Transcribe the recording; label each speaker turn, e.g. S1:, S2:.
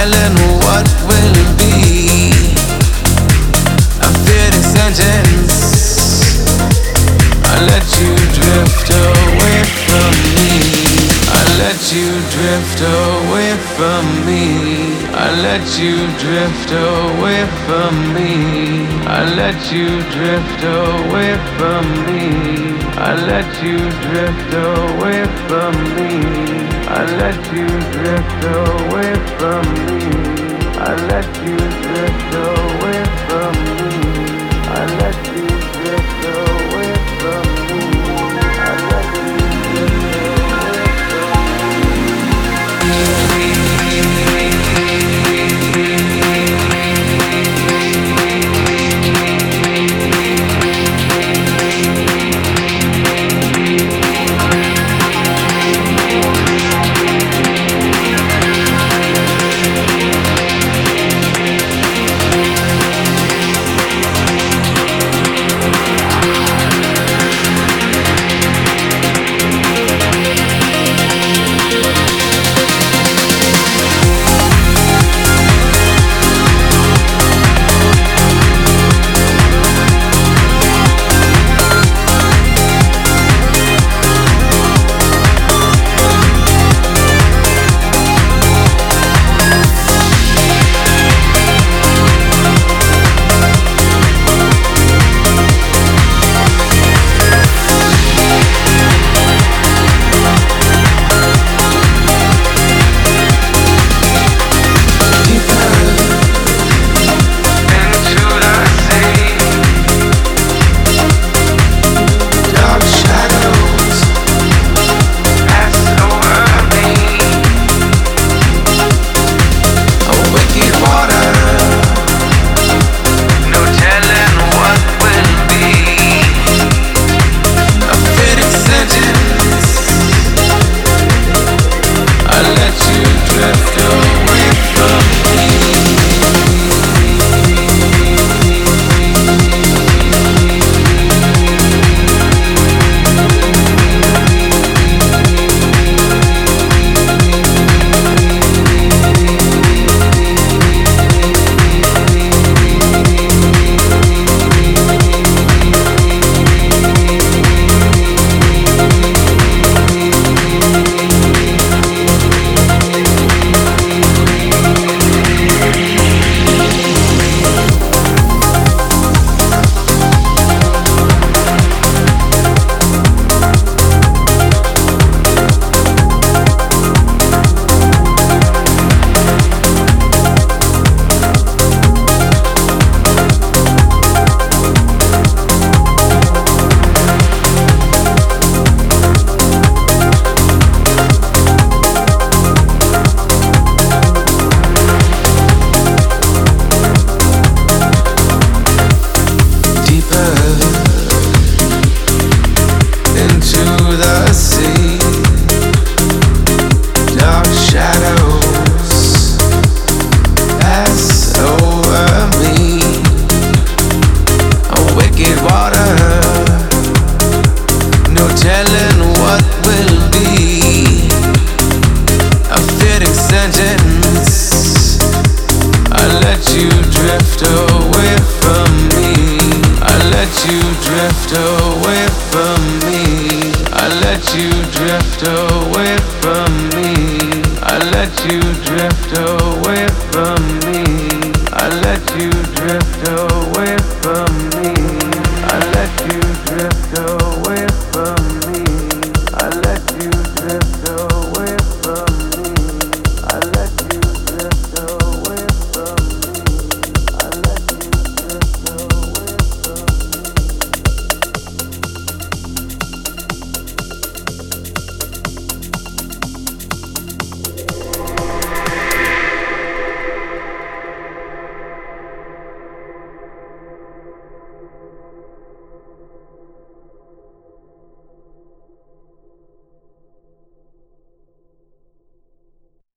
S1: telling what will be. A fitting sentence. I let you drift away from me. I let you drift away from me. I let you drift away from me. I let you drift away from me. I let you drift away from me. I let you drift away from me. I let you drift away from me. I let you drift away from me. I let you drift away from me. Drift away from me. I let you drift away from me. I let you drift away from me. I let you drift away from me. I let you drift away.